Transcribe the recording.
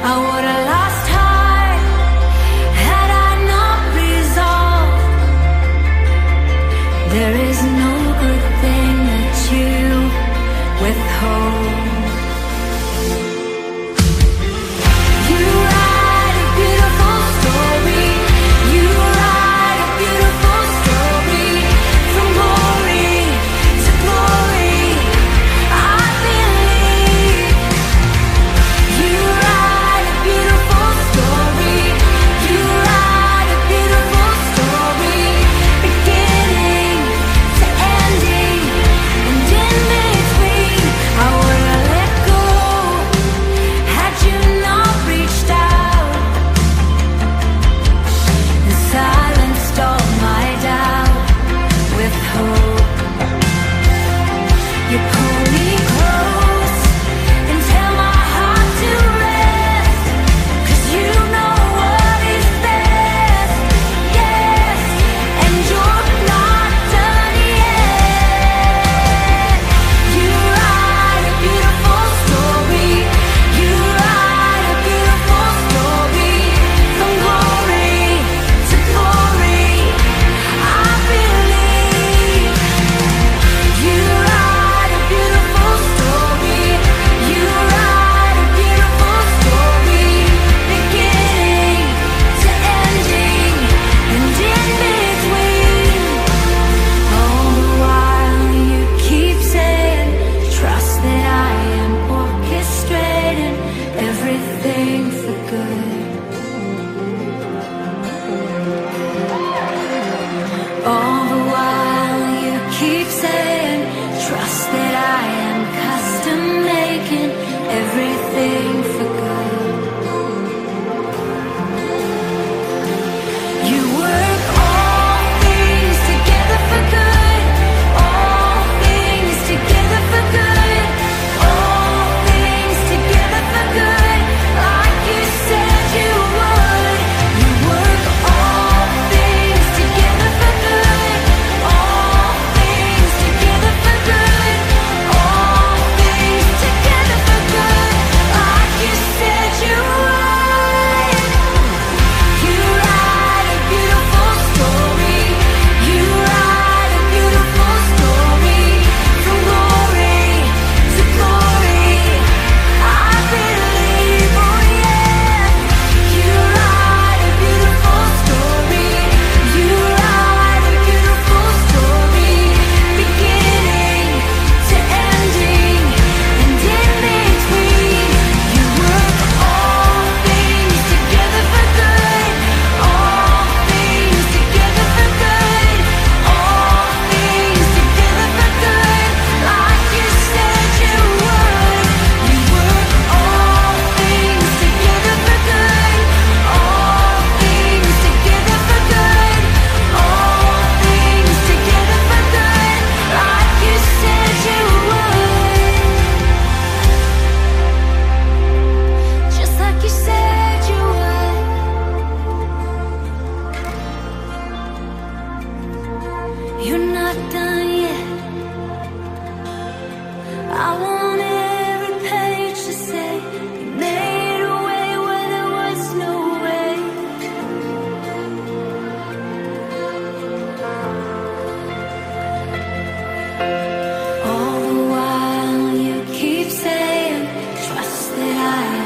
I would've lost heart had I not resolved. There is no good thing that you withhold. You write a beautiful story. You write a beautiful story. From glory to glory, I believe. You write a beautiful story. You write a beautiful story. Beginning to ending, and in between, I would've let go had you not reached out and silenced all my doubt with hope. You pull me close and tell my heart to rest, 'cause you know what is best, yes, and you're not done yet. You write a beautiful story. You write a beautiful story. From glory to glory, I believe. You write a beautiful story. You write a beautiful story. Beginning to ending, and in between. All the while you keep saying, trust that I am orchestrating everything for good. All the while you keep saying, trust that I am custom making everything for good. You work all things together for good. All things together for good. All things together for good. Like you said you would. You work all things together for good. All things together for good. All things together for good. Like you said you would. You write a beautiful story. You write a beautiful story. From glory to glory, I believe, oh yeah. You write a beautiful story. You write a beautiful story. Beginning to ending, and in between. You work all things together for good. All things together for good. All things together for good. Like you said you would. You work all things together for good. All things together for good. All things together for good. Like you said you would. Just like you said you would. You're not done yet. I want every page to say you made a way where there was no way. All the while you keep saying, trust that I